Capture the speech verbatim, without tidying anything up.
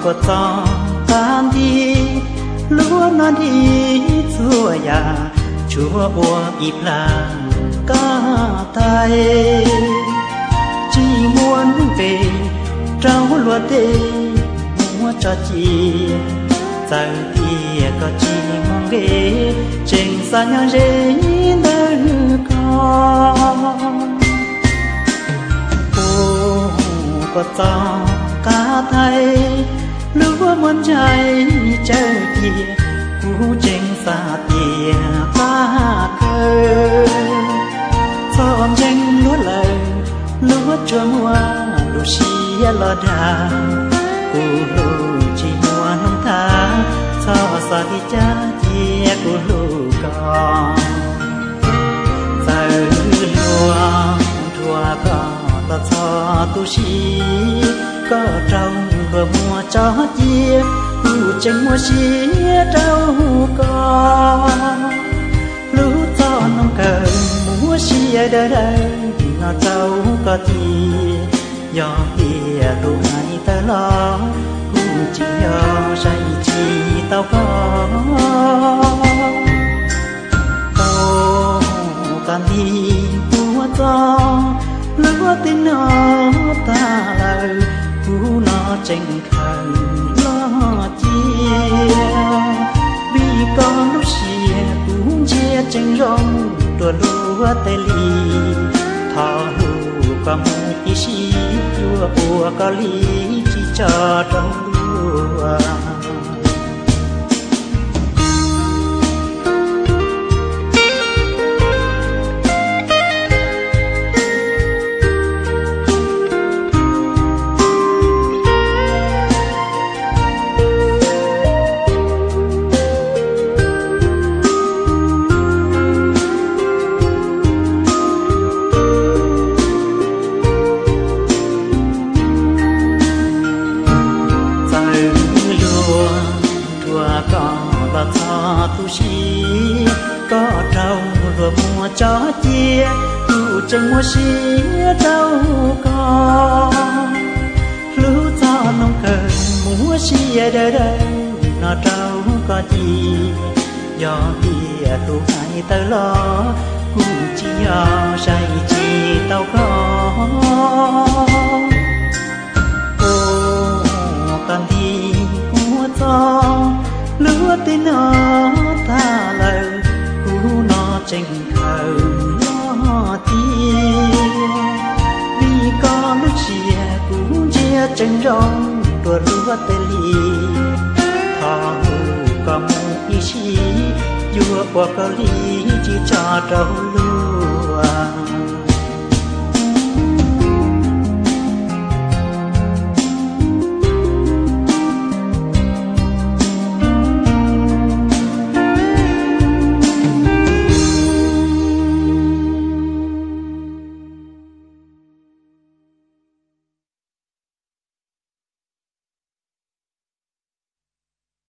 có gió tan đi lúa non đi chúa ya chúa ua ịp là cả tay chỉ muốn về trao lúa tê mua cho chị giờ thì có chỉ mong về trên xa nhau dễ nơi con ô có gió cả thay lúa muốn chạy chơi kia cú trên xa tia pha cơ thon tranh lúa lời lúa cho mua đủ xia lo đà cú lúa chỉ mua năm tháng cho xa đi cha chia cú lúa con giờ lúa thua con ta cho tu sĩ có trong vừa mua cho chia cú tranh mua xia trâu con lúa cho nông cờ mua xia đời đời nó trâu có gì do kia đủ hai tơ lo cũng chỉ do say chi tao có ô can đi mua cho lúa tin nó ta lời cú nó tranh khẩn lo chia vì con lúc xia cũng chia tranh rong tua lúa tê li thọ lúa có một tí xí chua bùa có lý chỉ cho trong lúa tu sĩ có trâu vừa mua cho chia tu chân mua xía trâu con lúa cho nông cờ mua xía đời đời nó trâu có gì do kia tu hai tơ lo cũng chỉ do say chi tao có ô con đi mua cho lúa tin nó ta lời cú nó tranh khờ lo tia vì con lúc chia cũng chia tranh rong đùa lúa tê li thọ có một ý chí vua qua có lý chỉ cho trâu lúa